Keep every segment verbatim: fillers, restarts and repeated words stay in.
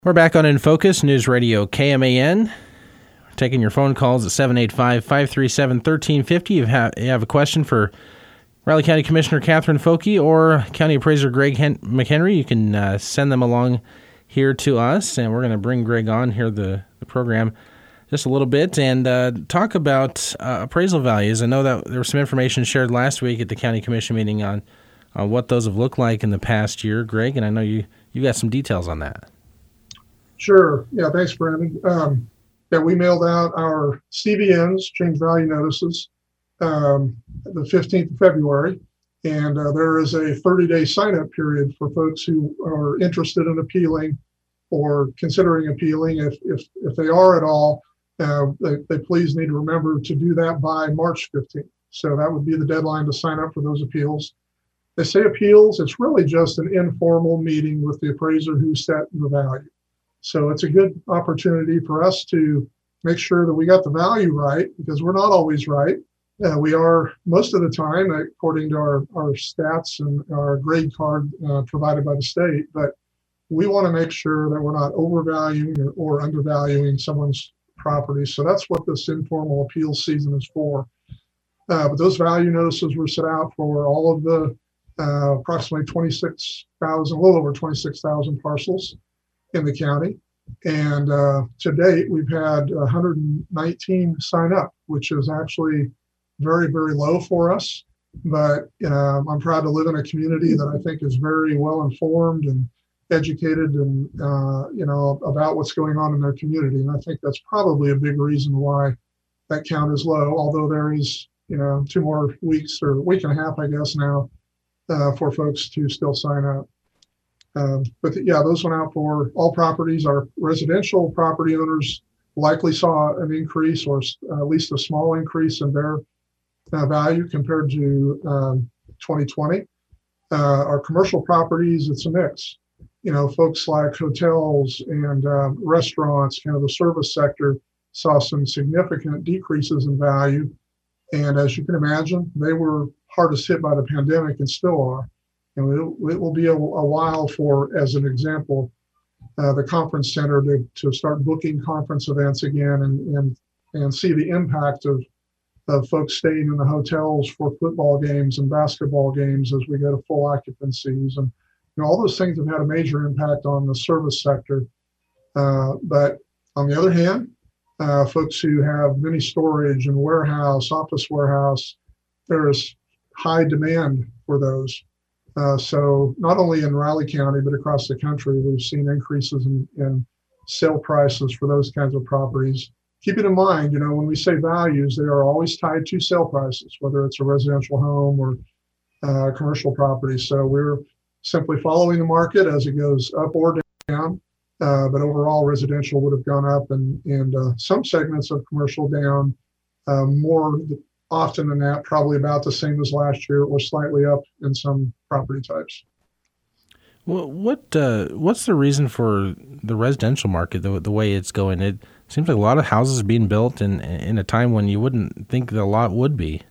We're back on In Focus, News Radio K M A N. We're taking your phone calls at seven eight five, five three seven, one three five zero. You have, you have a question for Riley County Commissioner Catherine Foulke or County Appraiser Greg Hen- McHenry. You can uh, send them along here to us, and we're going to bring Greg on here, the, the program, just a little bit, and uh, talk about uh, appraisal values. I know that there was some information shared last week at the County Commission meeting on uh, what those have looked like in the past year, Greg, and I know you, you got some details on that. Sure. Yeah, thanks, Brandon. Um, yeah, we mailed out our C V Ns, change value notices, um, the fifteenth of February, and uh, there is a thirty-day sign-up period for folks who are interested in appealing or considering appealing. If if if they are at all, uh, they, they please need to remember to do that by March fifteenth. So that would be the deadline to sign up for those appeals. They say appeals, it's really just an informal meeting with the appraiser who set the value. So it's a good opportunity for us to make sure that we got the value right, because we're not always right. Uh, we are most of the time, according to our, our stats and our grade card uh, provided by the state, but we want to make sure that we're not overvaluing or, or undervaluing someone's property. So that's what this informal appeals season is for. Uh, but those value notices were set out for all of the uh, approximately twenty-six thousand, a little over twenty-six thousand parcels in the county. And uh, to date, we've had one hundred nineteen sign up, which is actually very, very low for us. But you know, I'm proud to live in a community that I think is very well informed and educated and, uh, you know, about what's going on in their community. And I think that's probably a big reason why that count is low, although there is, you know, two more weeks or a week and a half, I guess now, uh, for folks to still sign up. Um, but the, yeah, those went out for all properties. Our residential property owners likely saw an increase, or uh, at least a small increase in their uh, value compared to um, twenty twenty. Uh, our commercial properties, it's a mix. You know, folks like hotels and uh, restaurants, kind of the service sector, saw some significant decreases in value. And as you can imagine, they were hardest hit by the pandemic and still are. And it, it will be a, a while for, as an example, uh, the conference center to, to start booking conference events again and, and, and see the impact of, of folks staying in the hotels for football games and basketball games as we go to full occupancies. And you know, all those things have had a major impact on the service sector. Uh, but on the other hand, uh, folks who have mini storage and warehouse, office warehouse, there is high demand for those. Uh, so not only in Riley County, but across the country, we've seen increases in, in sale prices for those kinds of properties. Keeping in mind, you know, when we say values, they are always tied to sale prices, whether it's a residential home or uh, commercial property. So we're simply following the market as it goes up or down. Uh, but overall, residential would have gone up, and, and uh, some segments of commercial down uh, more often than that, probably about the same as last year, or slightly up in some property types. Well, what uh, what's the reason for the residential market the, the way it's going? It seems like a lot of houses are being built in in a time when you wouldn't think that a lot would be.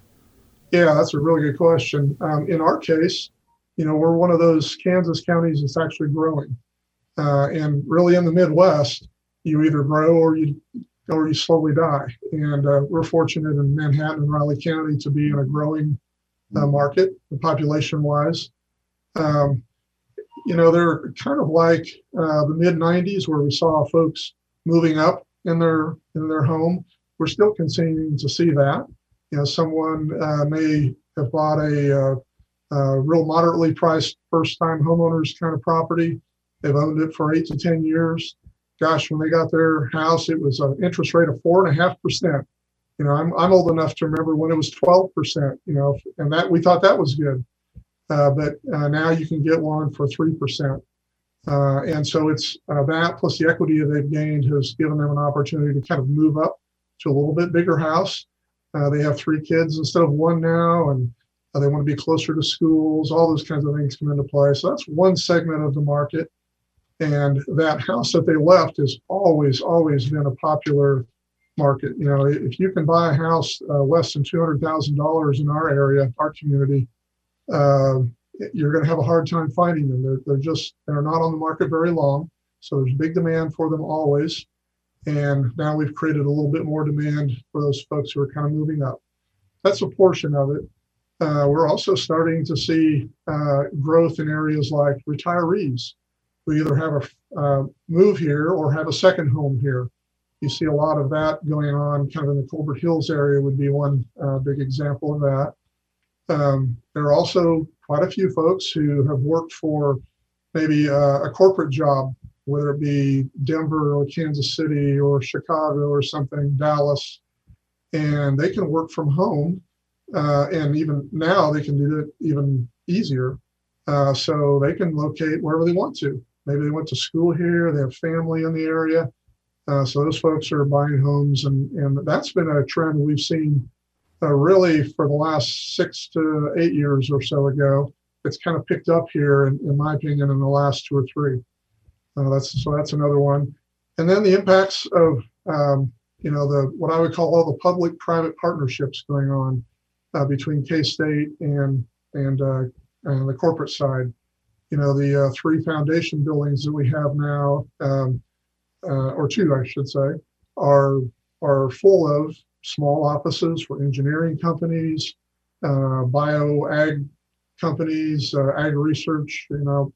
Yeah, that's a really good question. Um, in our case, you know, we're one of those Kansas counties that's actually growing, uh, and really in the Midwest, you either grow or you or you slowly die. And uh, we're fortunate in Manhattan and Riley County to be in a growing uh, market, population-wise. Um, you know, they're kind of like uh, the mid nineties where we saw folks moving up in their in their home. We're still continuing to see that. You know, someone uh, may have bought a, uh, a real moderately priced first-time homeowners kind of property. They've owned it for eight to ten years. Gosh, when they got their house, it was an interest rate of four and a half percent. You know, I'm I'm old enough to remember when it was twelve percent. You know, and that we thought that was good, uh, but uh, now you can get one for three percent. Uh, and so it's uh, that plus the equity that they've gained has given them an opportunity to kind of move up to a little bit bigger house. Uh, they have three kids instead of one now, and uh, they want to be closer to schools. All those kinds of things come into play. So that's one segment of the market. And that house that they left has always, always been a popular market. You know, if you can buy a house uh, less than two hundred thousand dollars in our area, our community, uh, you're going to have a hard time finding them. They're, they're just, they're not on the market very long. So there's big demand for them always. And now we've created a little bit more demand for those folks who are kind of moving up. That's a portion of it. Uh, we're also starting to see uh, growth in areas like retirees. We either have a uh, move here or have a second home here. You see a lot of that going on kind of in the Colbert Hills area would be one uh, big example of that. Um, there are also quite a few folks who have worked for maybe uh, a corporate job, whether it be Denver or Kansas City or Chicago or something, Dallas, and they can work from home. Uh, and even now they can do it even easier. Uh, so they can locate wherever they want to. Maybe they went to school here, they have family in the area. Uh, so those folks are buying homes, and, and that's been a trend we've seen uh, really for the last six to eight years or so ago. It's kind of picked up here, in, in my opinion, in the last two or three. Uh, that's so that's another one. And then the impacts of um, you know the what I would call all the public-private partnerships going on uh, between K-State and and, uh, and the corporate side. You know the uh, three foundation buildings that we have now. Um, Uh, or two, I should say, are are full of small offices for engineering companies, uh, bio ag companies, uh, ag research. You know,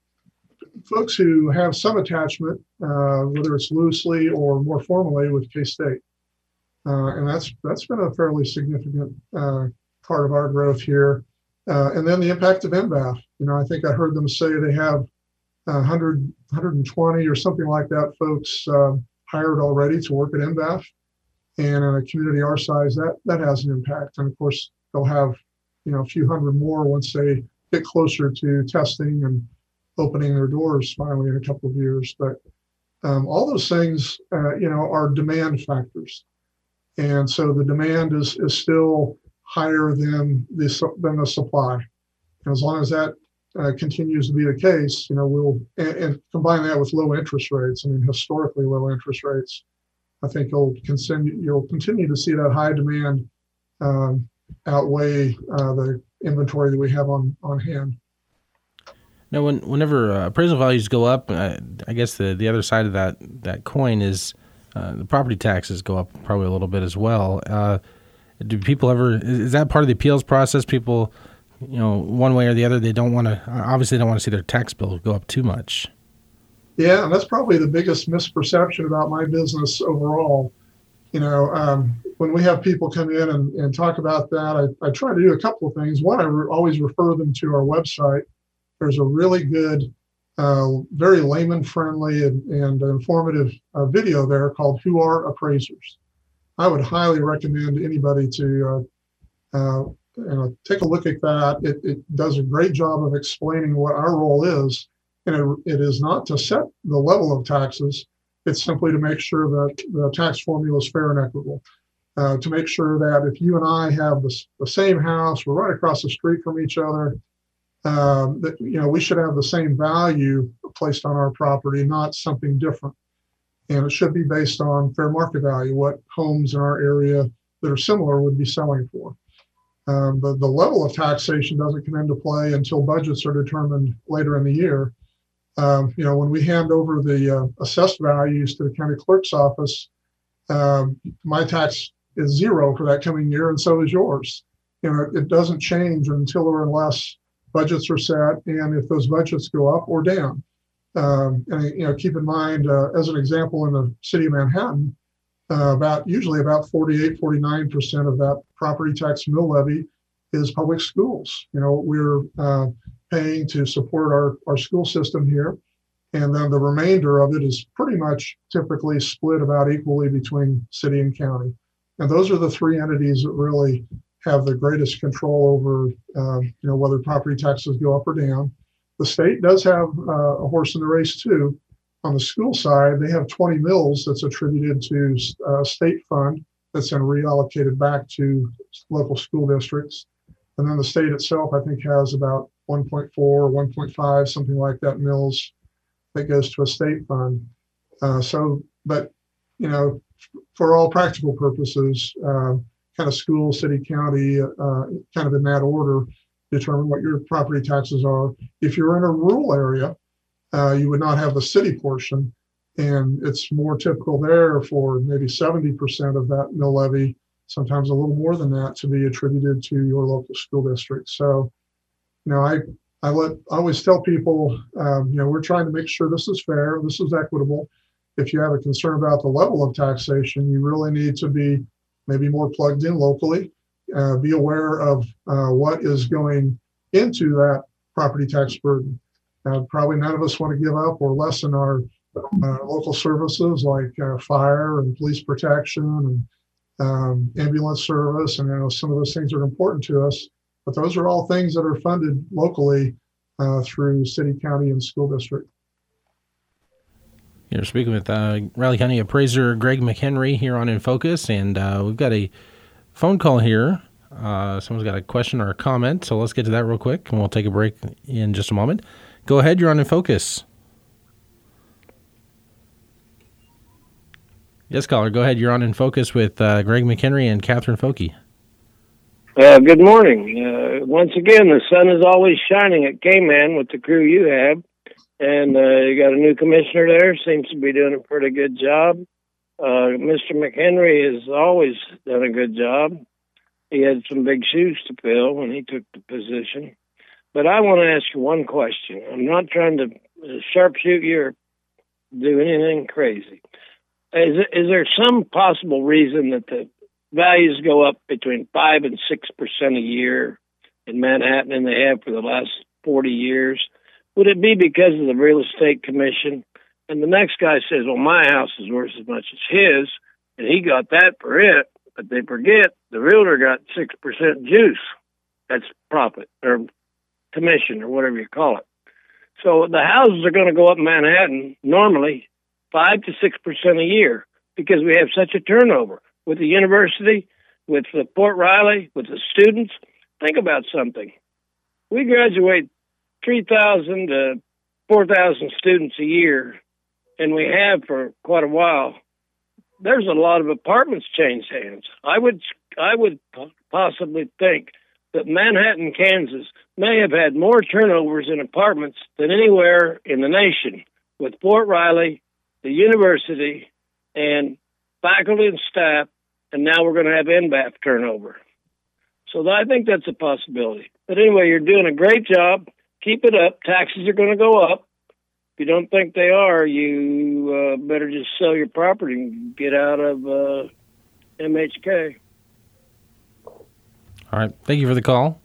folks who have some attachment, uh, whether it's loosely or more formally, with K-State, uh, and that's that's been a fairly significant uh, part of our growth here. Uh, and then the impact of N B A F. You know, I think I heard them say they have one hundred, one hundred twenty or something like that folks uh, hired already to work at N B A F. And in a community our size, that that has an impact. And of course, they'll have you know a few hundred more once they get closer to testing and opening their doors finally in a couple of years. But um, all those things, uh, you know, are demand factors. And so the demand is is still higher than the than the supply. And as long as that Uh, continues to be the case, you know, we'll and, and combine that with low interest rates. I mean, historically low interest rates. I think you'll continue you'll continue to see that high demand um, outweigh uh, the inventory that we have on on hand. Now, when whenever uh, appraisal values go up, uh, I guess the the other side of that that coin is uh, the property taxes go up probably a little bit as well. Uh, do people ever? Is that part of the appeals process? People. You know, one way or the other, they don't want to, obviously, they don't want to see their tax bill go up too much. Yeah, and that's probably the biggest misperception about my business overall. You know, um, when we have people come in and, and talk about that, I, I try to do a couple of things. One, I re- always refer them to our website. There's a really good, uh, very layman-friendly and, and informative uh, video there called Who Are Appraisers? I would highly recommend anybody to uh, uh, You know, take a look at that. It, it does a great job of explaining what our role is. And it, it is not to set the level of taxes. It's simply to make sure that the tax formula is fair and equitable. Uh, to make sure that if you and I have the, the same house, we're right across the street from each other, um, that, you know, we should have the same value placed on our property, not something different. And it should be based on fair market value, what homes in our area that are similar would be selling for. Um, but the level of taxation doesn't come into play until budgets are determined later in the year. Um, you know, when we hand over the uh, assessed values to the county clerk's office, um, my tax is zero for that coming year, and so is yours. You know, it doesn't change until or unless budgets are set, and if those budgets go up or down. Um, and you know, keep in mind, uh, as an example, in the city of Manhattan, Uh, about usually about forty-eight, forty-nine percent of that property tax mill levy is public schools. You know, we're uh, paying to support our, our school system here. And then the remainder of it is pretty much typically split about equally between city and county. And those are the three entities that really have the greatest control over, uh, you know, whether property taxes go up or down. The state does have uh, a horse in the race too. On the school side, they have twenty mills that's attributed to a state fund that's then reallocated back to local school districts. And then the state itself, I think, has about one point four or one point five, something like that, mills that goes to a state fund. Uh, so, but, you know, for all practical purposes, uh, kind of school, city, county, uh, kind of in that order, determine what your property taxes are. If you're in a rural area, uh, you would not have the city portion. And it's more typical there for maybe seventy percent of that mill levy, sometimes a little more than that, to be attributed to your local school district. So, you know, I, I let I always tell people, um, you know, we're trying to make sure this is fair, this is equitable. If you have a concern about the level of taxation, you really need to be maybe more plugged in locally, uh, be aware of uh, what is going into that property tax burden. Uh, probably none of us want to give up or lessen our uh, local services like uh, fire and police protection and um, ambulance service. And you know, some of those things are important to us, but those are all things that are funded locally uh, through city, county, and school district. You're speaking with uh, Riley County Appraiser Greg McHenry here on In Focus, and uh, we've got a phone call here. Uh, someone's got a question or a comment, so let's get to that real quick, and we'll take a break in just a moment. Go ahead, you're on In Focus. Yes, caller, go ahead. You're on In Focus with uh, Greg McHenry and Catherine Foki. Uh, good morning. Uh, once again, the sun is always shining at K-Man with the crew you have. And uh, you got a new commissioner there, seems to be doing a pretty good job. Uh, Mister McHenry has always done a good job. He had some big shoes to fill when he took the position. But I want to ask you one question. I'm not trying to sharpshoot you or do anything crazy. Is, is there some possible reason that the values go up between five and six percent a year in Manhattan, and they have for the last forty years? Would it be because of the real estate commission? And the next guy says, well, my house is worth as much as his, and he got that for it. But they forget the realtor got six percent juice. That's profit or commission or whatever you call it. So the houses are going to go up in Manhattan normally five to six percent a year because we have such a turnover with the university, with the Fort Riley, with the students. Think about something. We graduate three thousand to four thousand students a year, and we have for quite a while. There's a lot of apartments change hands. I would I would possibly think that Manhattan, Kansas may have had more turnovers in apartments than anywhere in the nation, with Fort Riley, the university, and faculty and staff, and now we're going to have N B A F turnover. So I think that's a possibility. But anyway, you're doing a great job. Keep it up. Taxes are going to go up. If you don't think they are, you uh, better just sell your property and get out of uh, M H K. All right. Thank you for the call.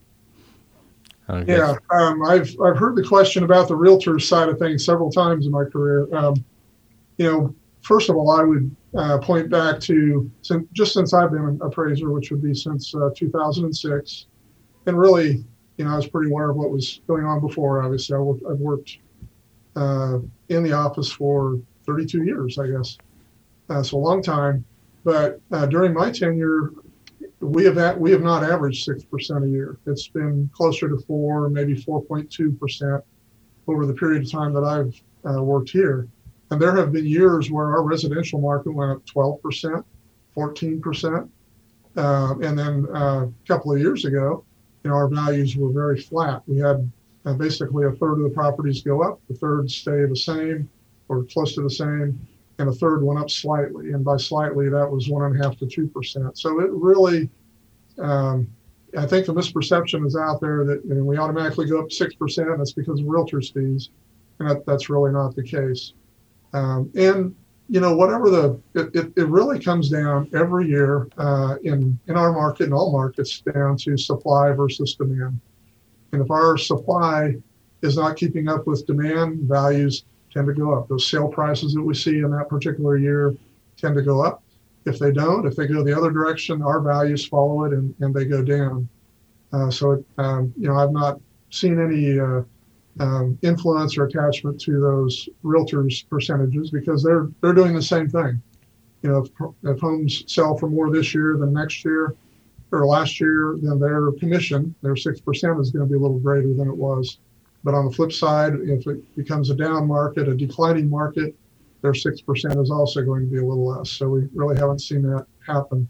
Yeah, um, I've I've heard the question about the realtor side of things several times in my career. Um, you know, first of all, I would uh, point back to since, just since I've been an appraiser, which would be since uh, two thousand six, and really, you know, I was pretty aware of what was going on before. Obviously, I worked, I've worked uh, in the office for thirty-two years, I guess. Uh, so a long time. But uh, during my tenure, we have at, we have not averaged six percent a year. It's been closer to four, maybe four point two percent over the period of time that I've uh, worked here. And there have been years where our residential market went up twelve percent, fourteen percent. Uh, and then uh, a couple of years ago, you know, our values were very flat. We had uh, basically a third of the properties go up, a third stay the same or close to the same, and a third went up slightly. And by slightly, that was one and a half to two percent. So it really, um, I think the misperception is out there that you know, we automatically go up six percent. That's because of realtors' fees. And that, that's really not the case. Um, and, you know, whatever the, it, it, it really comes down every year uh, in, in our market, in all markets, down to supply versus demand. And if our supply is not keeping up with demand, values tend to go up. Those sale prices that we see in that particular year tend to go up. If they don't, if they go the other direction, our values follow it and, and they go down. Uh, so, it, um, you know, I've not seen any uh, um, influence or attachment to those realtors' percentages because they're they're doing the same thing. You know, if, if homes sell for more this year than next year or last year, then their commission, their six percent is going to be a little greater than it was. But on the flip side, if it becomes a down market, a declining market, their six percent is also going to be a little less. So we really haven't seen that happen.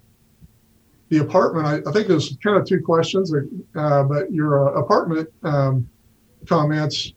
The apartment, I, I think there's kind of two questions, uh, but your uh, apartment um, comments,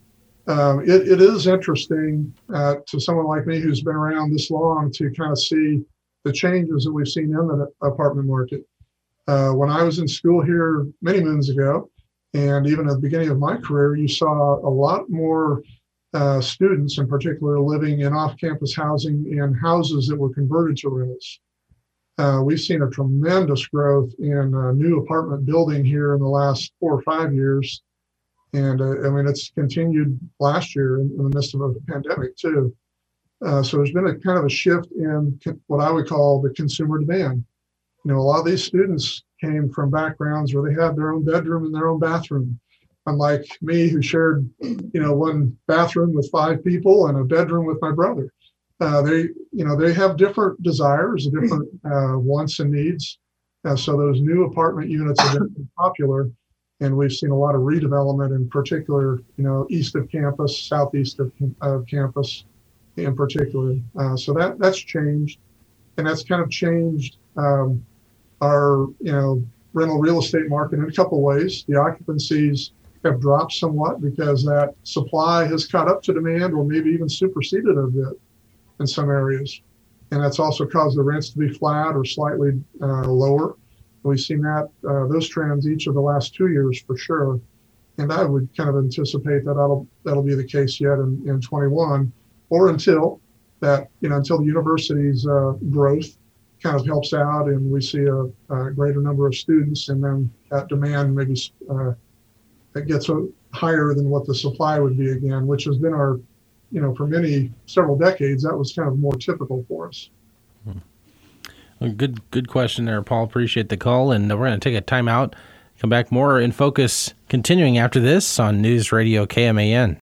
um, it, it is interesting uh, to someone like me who's been around this long to kind of see the changes that we've seen in the apartment market. Uh, when I was in school here many moons ago, and even at the beginning of my career, you saw a lot more uh, students in particular living in off-campus housing in houses that were converted to rentals. Uh, we've seen a tremendous growth in uh, new apartment building here in the last four or five years. And uh, I mean, it's continued last year in, in the midst of a pandemic too. Uh, so there's been a kind of a shift in what I would call the consumer demand. You know, a lot of these students came from backgrounds where they had their own bedroom and their own bathroom. Unlike me, who shared, you know, one bathroom with five people and a bedroom with my brother. Uh, they, you know, they have different desires, different uh, wants and needs. Uh, so those new apartment units have been popular, and we've seen a lot of redevelopment, in particular, you know, east of campus, southeast of, of campus, in particular. Uh, so that that's changed, and that's kind of changed um, our, you know, rental real estate market in a couple of ways. The occupancies have dropped somewhat because that supply has caught up to demand, or maybe even superseded a bit in some areas. And that's also caused the rents to be flat or slightly uh, lower. We've seen that, uh, those trends each of the last two years for sure. And I would kind of anticipate that that'll, that'll be the case yet in, in twenty-one, or until that, you know, until the university's uh, growth kind of helps out and we see a, a greater number of students, and then that demand maybe uh, it gets a, higher than what the supply would be again, which has been our, you know, for many, several decades, that was kind of more typical for us. Well, good, good question there, Paul. Appreciate the call. And we're going to take a time out, come back more in focus, continuing after this on News Radio K M A N.